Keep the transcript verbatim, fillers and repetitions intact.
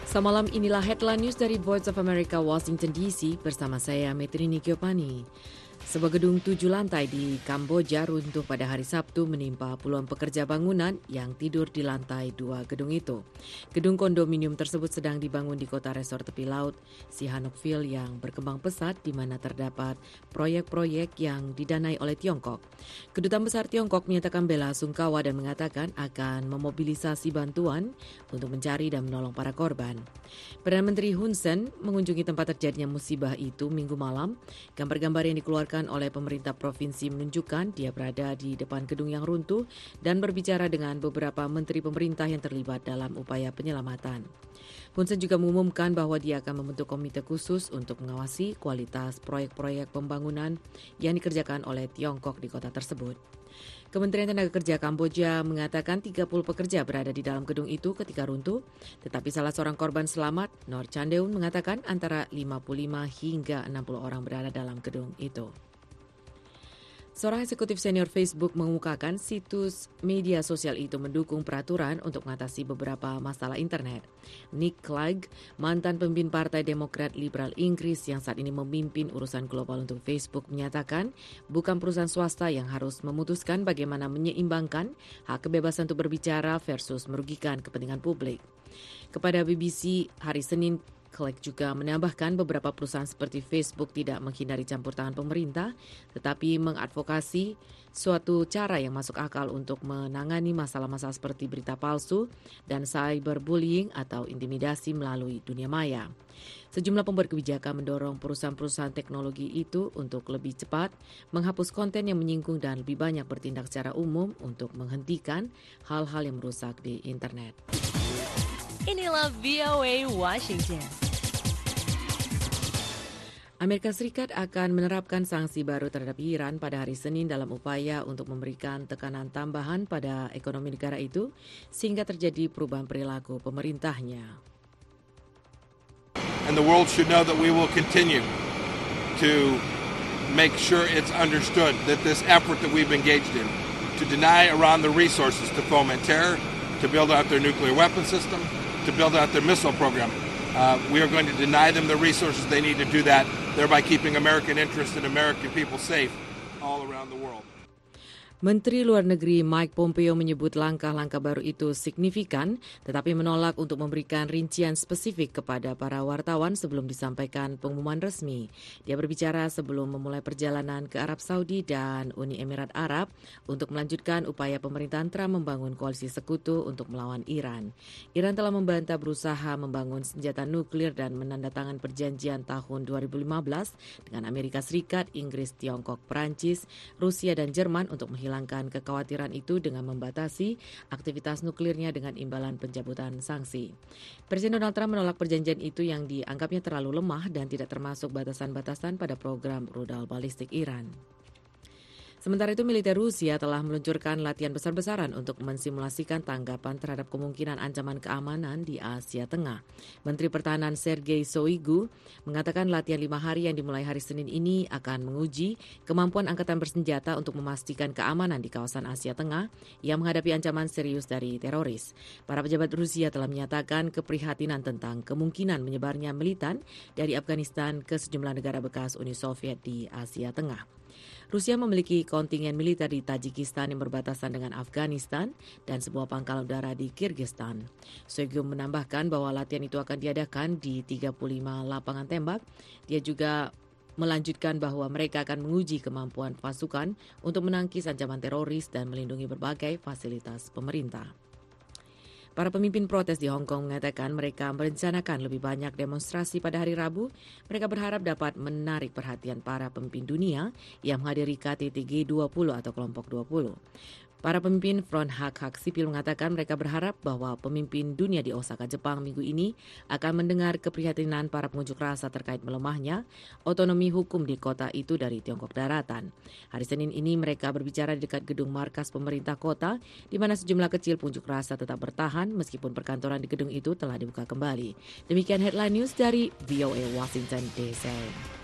Selamat malam, inilah headline news dari Voice of America, Washington D C bersama saya Metrini Kiopani. Sebuah gedung tujuh lantai di Kamboja runtuh pada hari Sabtu menimpa puluhan pekerja bangunan yang tidur di lantai dua gedung itu. Gedung kondominium tersebut sedang dibangun di kota resor tepi laut Sihanoukville yang berkembang pesat di mana terdapat proyek-proyek yang didanai oleh Tiongkok. Kedutaan Besar Tiongkok menyatakan bela sungkawa dan mengatakan akan memobilisasi bantuan untuk mencari dan menolong para korban. Perdana Menteri Hun Sen mengunjungi tempat terjadinya musibah itu Minggu malam. Gambar-gambar yang dikeluarkan oleh pemerintah provinsi menunjukkan dia berada di depan gedung yang runtuh dan berbicara dengan beberapa menteri pemerintah yang terlibat dalam upaya penyelamatan. Hun Sen juga mengumumkan bahwa dia akan membentuk komite khusus untuk mengawasi kualitas proyek-proyek pembangunan yang dikerjakan oleh Tiongkok di kota tersebut. Kementerian Tenaga Kerja Kamboja mengatakan tiga puluh pekerja berada di dalam gedung itu ketika runtuh, tetapi salah seorang korban selamat, Nor Chandeun, mengatakan antara lima puluh lima hingga enam puluh orang berada dalam gedung itu. Seorang eksekutif senior Facebook mengemukakan situs media sosial itu mendukung peraturan untuk mengatasi beberapa masalah internet. Nick Clegg, mantan pemimpin Partai Demokrat Liberal Inggris yang saat ini memimpin urusan global untuk Facebook, menyatakan bukan perusahaan swasta yang harus memutuskan bagaimana menyeimbangkan hak kebebasan untuk berbicara versus merugikan kepentingan publik. Kepada B B C hari Senin, Clegg juga menambahkan beberapa perusahaan seperti Facebook tidak menghindari campur tangan pemerintah, tetapi mengadvokasi suatu cara yang masuk akal untuk menangani masalah-masalah seperti berita palsu dan cyberbullying atau intimidasi melalui dunia maya. Sejumlah pembuat kebijakan mendorong perusahaan-perusahaan teknologi itu untuk lebih cepat menghapus konten yang menyinggung dan lebih banyak bertindak secara umum untuk menghentikan hal-hal yang merusak di internet. Inilah V O A Washington. Amerika Serikat akan menerapkan sanksi baru terhadap Iran pada hari Senin dalam upaya untuk memberikan tekanan tambahan pada ekonomi negara itu sehingga terjadi perubahan perilaku pemerintahnya. And the world should know that we will continue to make sure it's understood that this effort that we've engaged in to deny Iran the resources to foment terror, to build out their nuclear weapon system, to build out their missile program. Uh, we are going to deny them the resources they need to do that, thereby keeping American interests and American people safe all around the world. Menteri Luar Negeri Mike Pompeo menyebut langkah-langkah baru itu signifikan, tetapi menolak untuk memberikan rincian spesifik kepada para wartawan sebelum disampaikan pengumuman resmi. Dia berbicara sebelum memulai perjalanan ke Arab Saudi dan Uni Emirat Arab untuk melanjutkan upaya pemerintahan Trump membangun koalisi sekutu untuk melawan Iran. Iran telah membantah berusaha membangun senjata nuklir dan menandatangani perjanjian tahun dua ribu lima belas dengan Amerika Serikat, Inggris, Tiongkok, Perancis, Rusia, dan Jerman untuk menghilangkan hilangkan kekhawatiran itu dengan membatasi aktivitas nuklirnya dengan imbalan pencabutan sanksi. Presiden Donald Trump menolak perjanjian itu yang dianggapnya terlalu lemah dan tidak termasuk batasan-batasan pada program rudal balistik Iran. Sementara itu, militer Rusia telah meluncurkan latihan besar-besaran untuk mensimulasikan tanggapan terhadap kemungkinan ancaman keamanan di Asia Tengah. Menteri Pertahanan Sergei Shoigu mengatakan latihan lima hari yang dimulai hari Senin ini akan menguji kemampuan angkatan bersenjata untuk memastikan keamanan di kawasan Asia Tengah yang menghadapi ancaman serius dari teroris. Para pejabat Rusia telah menyatakan keprihatinan tentang kemungkinan menyebarnya militan dari Afghanistan ke sejumlah negara bekas Uni Soviet di Asia Tengah. Rusia memiliki kontingen militer di Tajikistan yang berbatasan dengan Afghanistan dan sebuah pangkalan udara di Kyrgyzstan. Shoigu menambahkan bahwa latihan itu akan diadakan di tiga puluh lima lapangan tembak. Dia juga melanjutkan bahwa mereka akan menguji kemampuan pasukan untuk menangkis ancaman teroris dan melindungi berbagai fasilitas pemerintah. Para pemimpin protes di Hong Kong mengatakan mereka merencanakan lebih banyak demonstrasi pada hari Rabu. Mereka berharap dapat menarik perhatian para pemimpin dunia yang menghadiri K T T G dua puluh atau kelompok dua puluh. Para pemimpin Front Hak-Hak Sipil mengatakan mereka berharap bahwa pemimpin dunia di Osaka, Jepang minggu ini akan mendengar keprihatinan para pengunjuk rasa terkait melemahnya otonomi hukum di kota itu dari Tiongkok Daratan. Hari Senin ini mereka berbicara di dekat gedung markas pemerintah kota, di mana sejumlah kecil pengunjuk rasa tetap bertahan meskipun perkantoran di gedung itu telah dibuka kembali. Demikian headline news dari V O A Washington D C.